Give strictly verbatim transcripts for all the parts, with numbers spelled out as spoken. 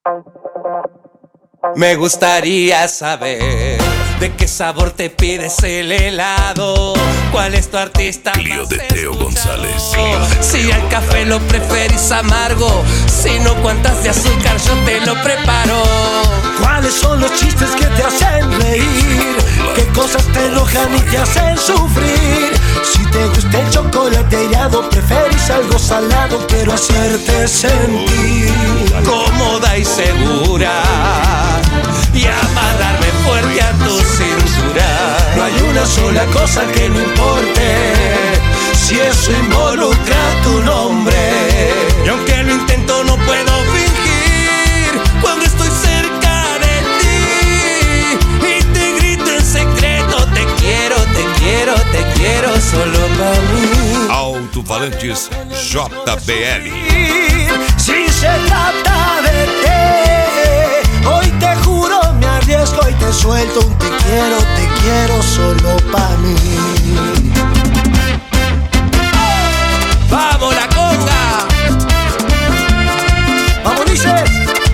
Me gustaría saber de qué sabor te pides el helado. ¿Cuál es tu artista Clio de Teo González. Si al café lo preferís amargo, si no, cuántas de azúcar yo te lo preparo. ¿Cuáles son los chistes que te hacen reír? ¿Qué cosas te enojan y te hacen sufrir? Si te gusta el chocolate helado, preferís algo salado. Quiero hacerte sentir cómoda y segura y amarrarme fuerte a tu cintura. No hay una sola cosa que no importe si eso involucra tu nombre. Y aunque lo intento no puedo fingir cuando estoy cerca de ti y te grito en secreto: te quiero, te quiero, te quiero solo para mí. Alto-Falantes J B L. Si se trata de ti, hoy te juro, me arriesgo y te suelto un te quiero, te quiero solo pa' mí. ¡Vamos la conga! ¡Vamos, dices!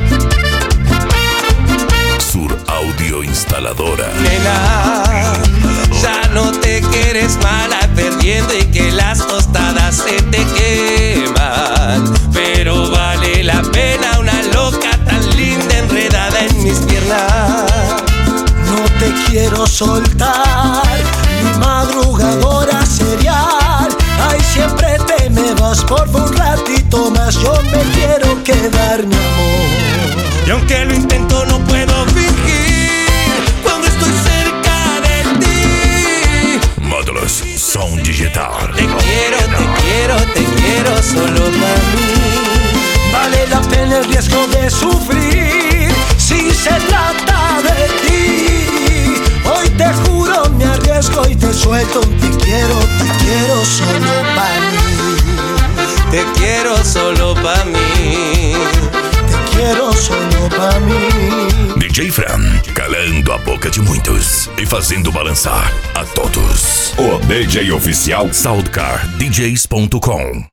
Sur Audio Instaladora. Nena, ya no te quieres mala perdiendo y que las tostadas se te queman. Pero vale la pena una loca tan linda enredada en mis piernas. No te quiero soltar, mi madrugadora serial. Ay, siempre te me vas, por un ratito más. Yo me quiero quedar, mi amor. Y aunque lo intento no puedo fingir cuando estoy cerca de ti. Módulos Som Digital. Te quiero, te quiero, te quiero solo para mí. Vale la pena el riesgo de sufrir si se trata de ti. Hoy te juro, me arriesgo y te suelto un te quiero, te quiero solo para mí. Te quiero solo para mí. Te quiero solo para mí. D J Fran, calando a boca de muitos e fazendo balançar a todos. O D J oficial Soundcar D Js ponto com.